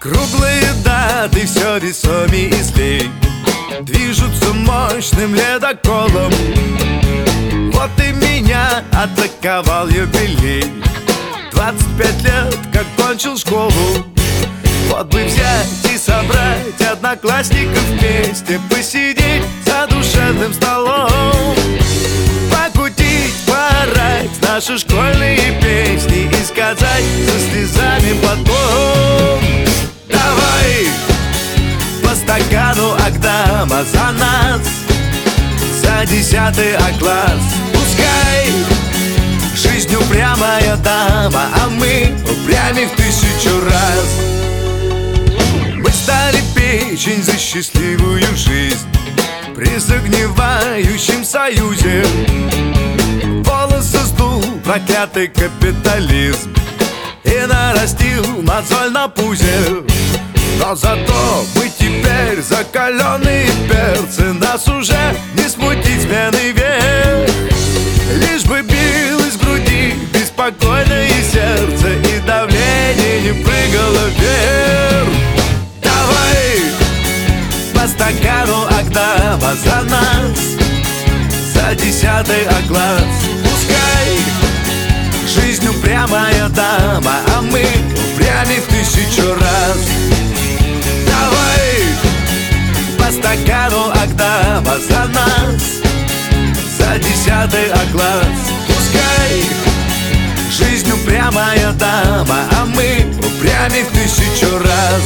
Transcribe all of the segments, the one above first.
Круглые даты все весомей и злей движутся мощным ледоколом. Вот и меня атаковал юбилей. 25 лет, как кончил школу. Вот бы взять и собрать одноклассников вместе, посидеть за душевным столом, покутить, поорать наши школьные песни и сказать со слезами потом: давай по стакану Агдама за нас, за 10 А-класс. Пускай жизнь упрямая дама, а мы упрямей в 1000 раз. Мы стали печень за счастливую жизнь при загнивающем союзе. Волосы сдул проклятый капитализм и нарастил мозоль на пузе. Но зато мы теперь закаленные перцы, нас уже не смутить смены век. Лишь бы билось в груди беспокойное сердце и давление не прыгало вверх. Давай по стакану Агдама за нас, за 10 А-класс. Пускай жизнь упрямая дама, а мы упрямей в 1000 раз. Давай по стакану Агдама за нас, за 10 А-класс. Пускай жизнь упрямая дама, а мы упрямей в 1000 раз.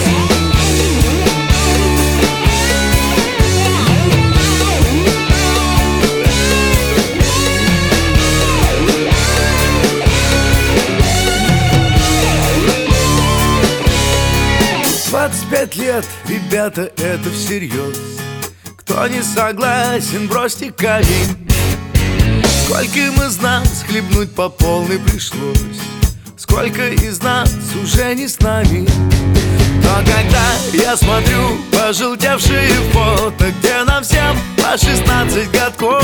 В 25 лет, ребята, это всерьез. Кто не согласен, бросьте камень. Сколько из нас хлебнуть по полной пришлось, сколько из нас уже не с нами. Но когда я смотрю пожелтевшие фото, где нам всем по 16 годков,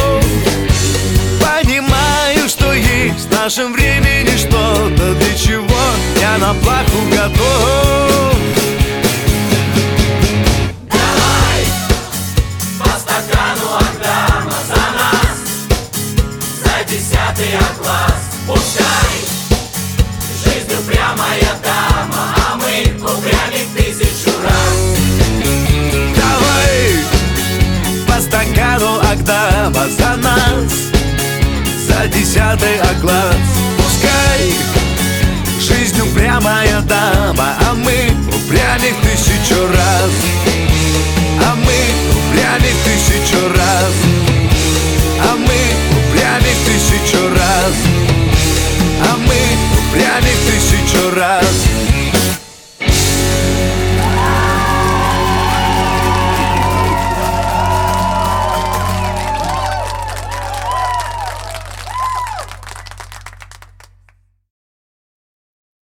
понимаю, что есть в нашем времени что-то, для чего я на плаху готов. Давай по стакану Агдама за нас, за 10 А-класс. Пускай жизнь упрямая дама, а мы упрямей в 1000 раз. Давай по стакану Агдама за нас, за 10 А-класс. Пускай жизнь упрямая дама, а мы упрямей в 1000 раз.